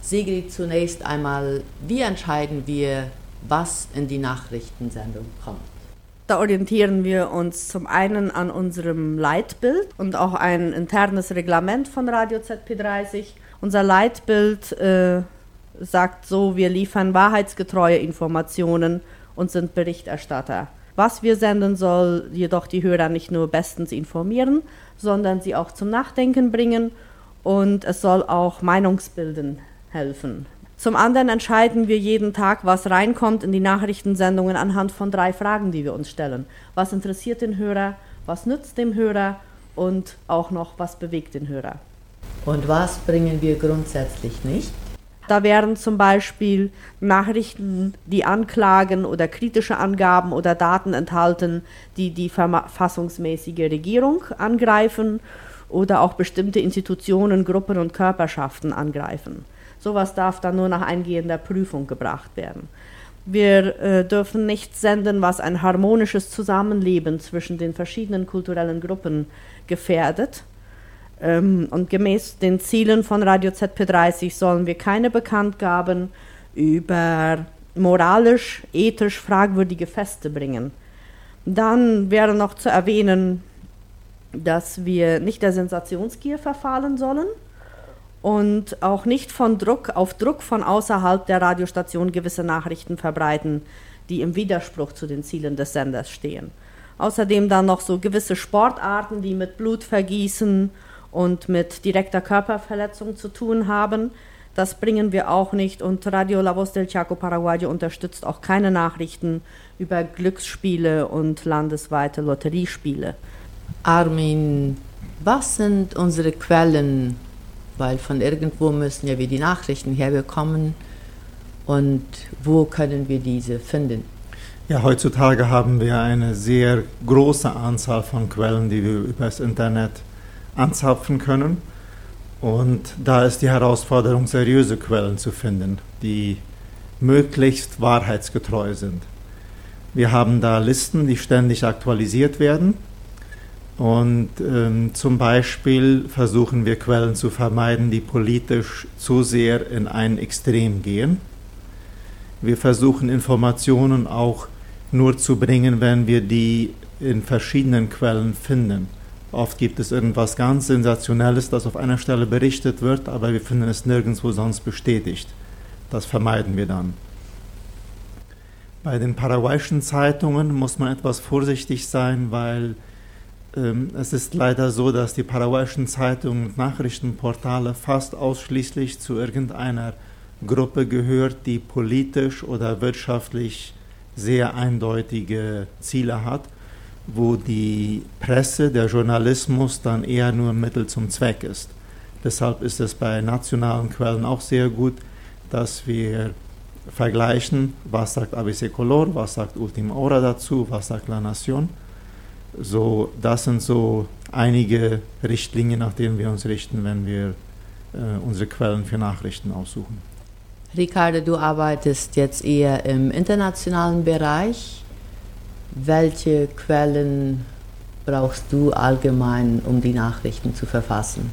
Sigrid, zunächst einmal, wie entscheiden wir, was in die Nachrichtensendung kommt? Da orientieren wir uns zum einen an unserem Leitbild und auch ein internes Reglement von Radio ZP30. Unser Leitbild sagt so, wir liefern wahrheitsgetreue Informationen und sind Berichterstatter. Was wir senden, soll jedoch die Hörer nicht nur bestens informieren, sondern sie auch zum Nachdenken bringen und es soll auch Meinungsbilden helfen. Zum anderen entscheiden wir jeden Tag, was reinkommt in die Nachrichtensendungen anhand von 3 Fragen, die wir uns stellen. Was interessiert den Hörer, was nützt dem Hörer und auch noch, was bewegt den Hörer. Und was bringen wir grundsätzlich nicht? Da wären zum Beispiel Nachrichten, die Anklagen oder kritische Angaben oder Daten enthalten, die die verfassungsmäßige Regierung angreifen oder auch bestimmte Institutionen, Gruppen und Körperschaften angreifen. Sowas darf dann nur nach eingehender Prüfung gebracht werden. Wir dürfen nichts senden, was ein harmonisches Zusammenleben zwischen den verschiedenen kulturellen Gruppen gefährdet. Und gemäß den Zielen von Radio ZP30 sollen wir keine Bekanntgaben über moralisch, ethisch fragwürdige Feste bringen. Dann wäre noch zu erwähnen, dass wir nicht der Sensationsgier verfallen sollen und auch nicht auf Druck von außerhalb der Radiostation gewisse Nachrichten verbreiten, die im Widerspruch zu den Zielen des Senders stehen. Außerdem dann noch so gewisse Sportarten, die mit Blutvergießen und mit direkter Körperverletzung zu tun haben. Das bringen wir auch nicht und Radio La Voz del Chaco Paraguayo unterstützt auch keine Nachrichten über Glücksspiele und landesweite Lotteriespiele. Armin, was sind unsere Quellen? Weil von irgendwo müssen ja wir die Nachrichten herbekommen und wo können wir diese finden? Ja, heutzutage haben wir eine sehr große Anzahl von Quellen, die wir über das Internet anzapfen können. Und da ist die Herausforderung, seriöse Quellen zu finden, die möglichst wahrheitsgetreu sind. Wir haben da Listen, die ständig aktualisiert werden. Und zum Beispiel versuchen wir Quellen zu vermeiden, die politisch zu sehr in ein Extrem gehen. Wir versuchen Informationen auch nur zu bringen, wenn wir die in verschiedenen Quellen finden. Oft gibt es irgendwas ganz Sensationelles, das auf einer Stelle berichtet wird, aber wir finden es nirgendwo sonst bestätigt. Das vermeiden wir dann. Bei den paraguayischen Zeitungen muss man etwas vorsichtig sein, weil es ist leider so, dass die paraguayischen Zeitungen und Nachrichtenportale fast ausschließlich zu irgendeiner Gruppe gehört, die politisch oder wirtschaftlich sehr eindeutige Ziele hat, wo die Presse, der Journalismus dann eher nur Mittel zum Zweck ist. Deshalb ist es bei nationalen Quellen auch sehr gut, dass wir vergleichen, was sagt ABC Color, was sagt Última Hora dazu, was sagt La Nación. So, das sind so einige Richtlinien, nach denen wir uns richten, wenn wir unsere Quellen für Nachrichten aussuchen. Ricardo, du arbeitest jetzt eher im internationalen Bereich. Welche Quellen brauchst du allgemein, um die Nachrichten zu verfassen?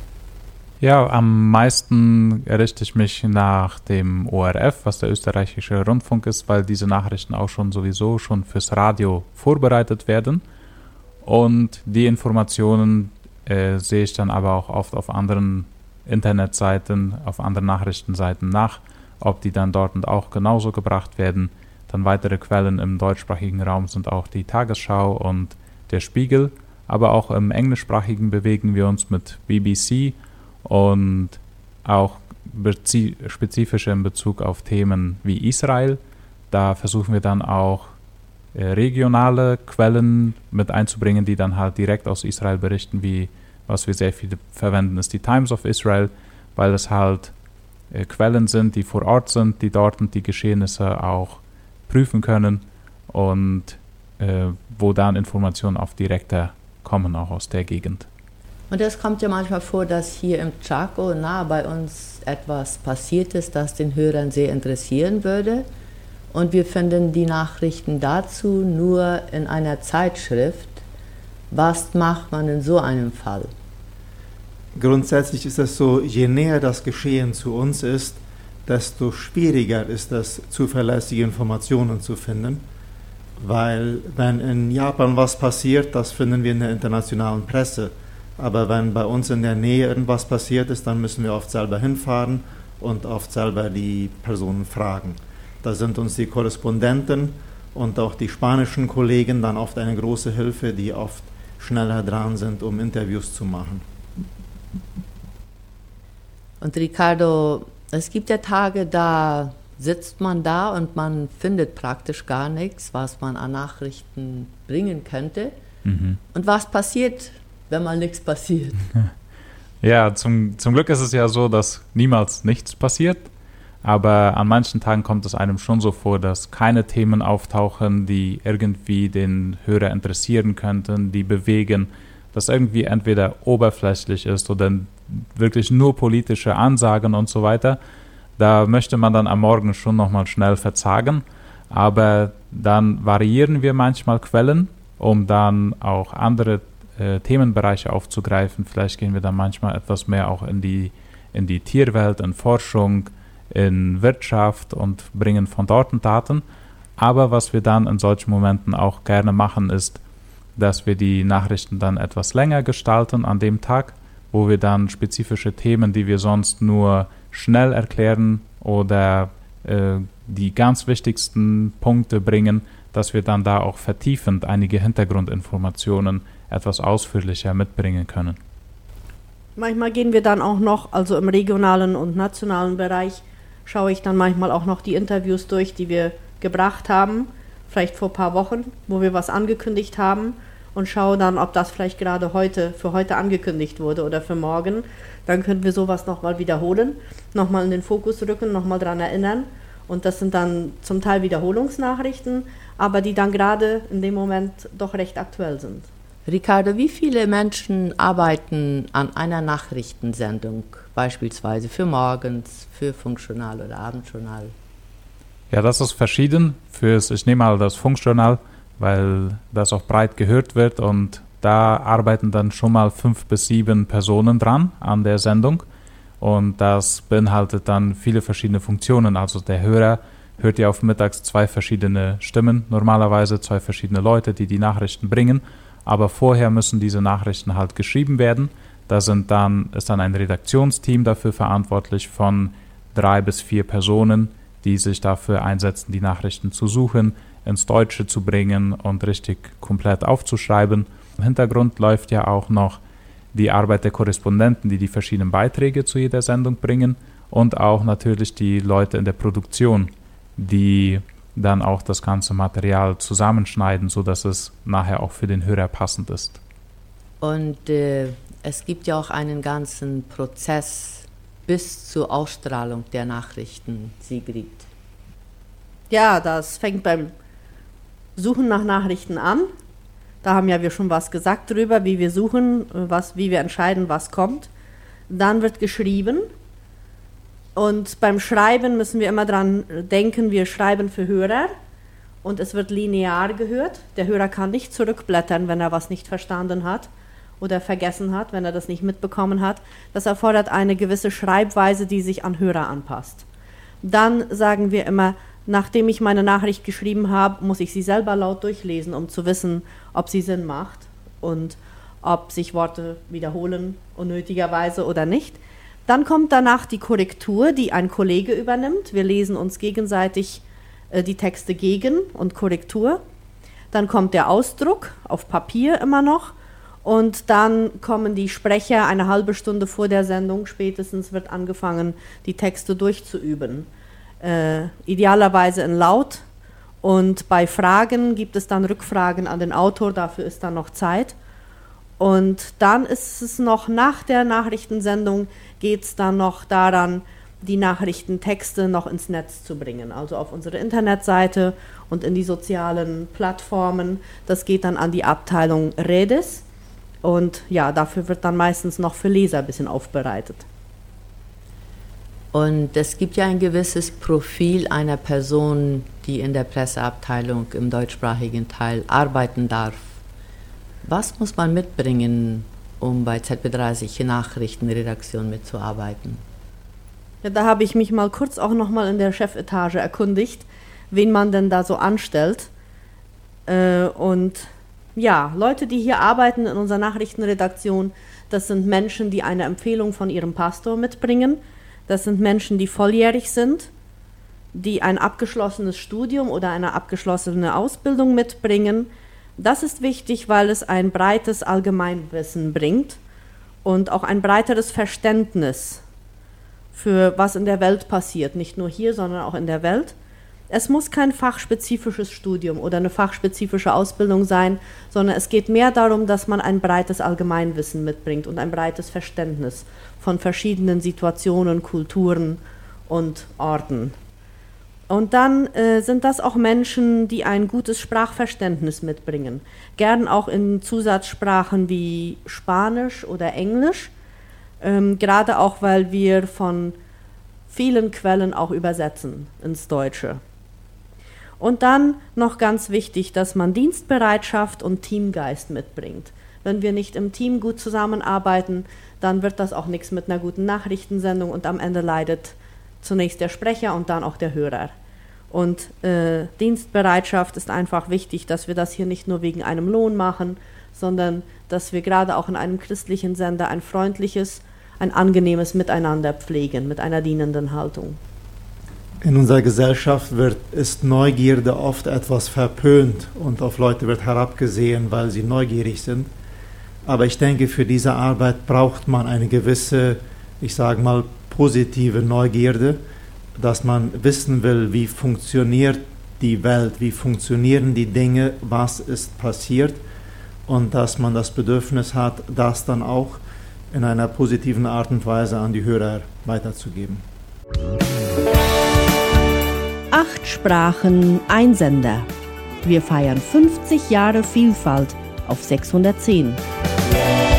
Ja, am meisten richte ich mich nach dem ORF, was der österreichische Rundfunk ist, weil diese Nachrichten auch sowieso schon fürs Radio vorbereitet werden. Und die Informationen sehe ich dann aber auch oft auf anderen Internetseiten, auf anderen Nachrichtenseiten nach, ob die dann dort auch genauso gebracht werden. Dann weitere Quellen im deutschsprachigen Raum sind auch die Tagesschau und der Spiegel, aber auch im englischsprachigen bewegen wir uns mit BBC und auch spezifisch in Bezug auf Themen wie Israel. Da versuchen wir dann auch regionale Quellen mit einzubringen, die dann halt direkt aus Israel berichten, wie was wir sehr viel verwenden, ist die Times of Israel, weil es halt Quellen sind, die vor Ort sind, die dort die Geschehnisse auch prüfen können und wo dann Informationen auf direkter kommen, auch aus der Gegend. Und es kommt ja manchmal vor, dass hier im Chaco nahe bei uns etwas passiert ist, das den Hörern sehr interessieren würde. Und wir finden die Nachrichten dazu nur in einer Zeitschrift. Was macht man in so einem Fall? Grundsätzlich ist es so, je näher das Geschehen zu uns ist, desto schwieriger ist es, zuverlässige Informationen zu finden, weil wenn in Japan was passiert, das finden wir in der internationalen Presse. Aber wenn bei uns in der Nähe irgendwas passiert ist, dann müssen wir oft selber hinfahren und oft selber die Personen fragen. Da sind uns die Korrespondenten und auch die spanischen Kollegen dann oft eine große Hilfe, die oft schneller dran sind, um Interviews zu machen. Und Ricardo, es gibt ja Tage, da sitzt man da und man findet praktisch gar nichts, was man an Nachrichten bringen könnte. Und was passiert, wenn mal nichts passiert? Ja, zum Glück ist es ja so, dass niemals nichts passiert. Aber an manchen Tagen kommt es einem schon so vor, dass keine Themen auftauchen, die irgendwie den Hörer interessieren könnten, die bewegen, dass irgendwie entweder oberflächlich ist oder wirklich nur politische Ansagen und so weiter. Da möchte man dann am Morgen schon nochmal schnell verzagen. Aber dann variieren wir manchmal Quellen, um dann auch andere Themenbereiche aufzugreifen. Vielleicht gehen wir dann manchmal etwas mehr auch in die Tierwelt, in Forschung, in Wirtschaft und bringen von dort Daten. Aber was wir dann in solchen Momenten auch gerne machen, ist, dass wir die Nachrichten dann etwas länger gestalten an dem Tag, wo wir dann spezifische Themen, die wir sonst nur schnell erklären oder die ganz wichtigsten Punkte bringen, dass wir dann da auch vertiefend einige Hintergrundinformationen etwas ausführlicher mitbringen können. Manchmal gehen wir dann auch noch, also im regionalen und nationalen Bereich, schaue ich dann manchmal auch noch die Interviews durch, die wir gebracht haben, vielleicht vor ein paar Wochen, wo wir was angekündigt haben und schaue dann, ob das vielleicht gerade für heute angekündigt wurde oder für morgen. Dann können wir sowas nochmal wiederholen, nochmal in den Fokus rücken, nochmal dran erinnern. Und das sind dann zum Teil Wiederholungsnachrichten, aber die dann gerade in dem Moment doch recht aktuell sind. Ricardo, wie viele Menschen arbeiten an einer Nachrichtensendung, beispielsweise für morgens, für Funkjournal oder Abendjournal? Ja, das ist verschieden. Ich nehme mal das Funkjournal, weil das auch breit gehört wird und da arbeiten dann schon mal 5 bis 7 Personen dran an der Sendung und das beinhaltet dann viele verschiedene Funktionen. Also der Hörer hört ja auf mittags 2 verschiedene Stimmen, normalerweise 2 verschiedene Leute, die die Nachrichten bringen. Aber vorher müssen diese Nachrichten halt geschrieben werden. Da ist dann ein Redaktionsteam dafür verantwortlich von 3 bis 4 Personen, die sich dafür einsetzen, die Nachrichten zu suchen, ins Deutsche zu bringen und richtig komplett aufzuschreiben. Im Hintergrund läuft ja auch noch die Arbeit der Korrespondenten, die verschiedenen Beiträge zu jeder Sendung bringen und auch natürlich die Leute in der Produktion, die dann auch das ganze Material zusammenschneiden, sodass es nachher auch für den Hörer passend ist. Und es gibt ja auch einen ganzen Prozess bis zur Ausstrahlung der Nachrichten, Sigrid. Ja, das fängt beim Suchen nach Nachrichten an. Da haben ja wir schon was gesagt drüber, wie wir suchen, wie wir entscheiden, was kommt. Dann wird geschrieben. Und beim Schreiben müssen wir immer dran denken, wir schreiben für Hörer und es wird linear gehört. Der Hörer kann nicht zurückblättern, wenn er was nicht verstanden hat oder vergessen hat, wenn er das nicht mitbekommen hat. Das erfordert eine gewisse Schreibweise, die sich an Hörer anpasst. Dann sagen wir immer, nachdem ich meine Nachricht geschrieben habe, muss ich sie selber laut durchlesen, um zu wissen, ob sie Sinn macht und ob sich Worte wiederholen, unnötigerweise oder nicht. Dann kommt danach die Korrektur, die ein Kollege übernimmt. Wir lesen uns gegenseitig die Texte gegen und Korrektur. Dann kommt der Ausdruck auf Papier immer noch. Und dann kommen die Sprecher eine halbe Stunde vor der Sendung. Spätestens wird angefangen, die Texte durchzuüben. Idealerweise in laut. Und bei Fragen gibt es dann Rückfragen an den Autor. Dafür ist dann noch Zeit. Und dann ist es noch nach der Nachrichtensendung, geht es dann noch daran, die Nachrichtentexte noch ins Netz zu bringen, also auf unsere Internetseite und in die sozialen Plattformen. Das geht dann an die Abteilung Redes und ja, dafür wird dann meistens noch für Leser ein bisschen aufbereitet. Und es gibt ja ein gewisses Profil einer Person, die in der Presseabteilung im deutschsprachigen Teil arbeiten darf. Was muss man mitbringen, um bei ZB30 Nachrichtenredaktion mitzuarbeiten. Ja, da habe ich mich mal kurz auch nochmal in der Chefetage erkundigt, wen man denn da so anstellt. Und ja, Leute, die hier arbeiten in unserer Nachrichtenredaktion, das sind Menschen, die eine Empfehlung von ihrem Pastor mitbringen. Das sind Menschen, die volljährig sind, die ein abgeschlossenes Studium oder eine abgeschlossene Ausbildung mitbringen. Das ist wichtig, weil es ein breites Allgemeinwissen bringt und auch ein breiteres Verständnis für was in der Welt passiert, nicht nur hier, sondern auch in der Welt. Es muss kein fachspezifisches Studium oder eine fachspezifische Ausbildung sein, sondern es geht mehr darum, dass man ein breites Allgemeinwissen mitbringt und ein breites Verständnis von verschiedenen Situationen, Kulturen und Orten. Und dann sind das auch Menschen, die ein gutes Sprachverständnis mitbringen, gern auch in Zusatzsprachen wie Spanisch oder Englisch, gerade auch, weil wir von vielen Quellen auch übersetzen ins Deutsche. Und dann noch ganz wichtig, dass man Dienstbereitschaft und Teamgeist mitbringt. Wenn wir nicht im Team gut zusammenarbeiten, dann wird das auch nichts mit einer guten Nachrichtensendung und am Ende leidet zunächst der Sprecher und dann auch der Hörer. Und Dienstbereitschaft ist einfach wichtig, dass wir das hier nicht nur wegen einem Lohn machen, sondern dass wir gerade auch in einem christlichen Sender ein freundliches, ein angenehmes Miteinander pflegen, mit einer dienenden Haltung. In unserer Gesellschaft ist Neugierde oft etwas verpönt und auf Leute wird herabgesehen, weil sie neugierig sind. Aber ich denke, für diese Arbeit braucht man eine gewisse, ich sage mal, positive Neugierde, dass man wissen will, wie funktioniert die Welt, wie funktionieren die Dinge, was ist passiert und dass man das Bedürfnis hat, das dann auch in einer positiven Art und Weise an die Hörer weiterzugeben. 8 Sprachen, ein Sender. Wir feiern 50 Jahre Vielfalt auf 610.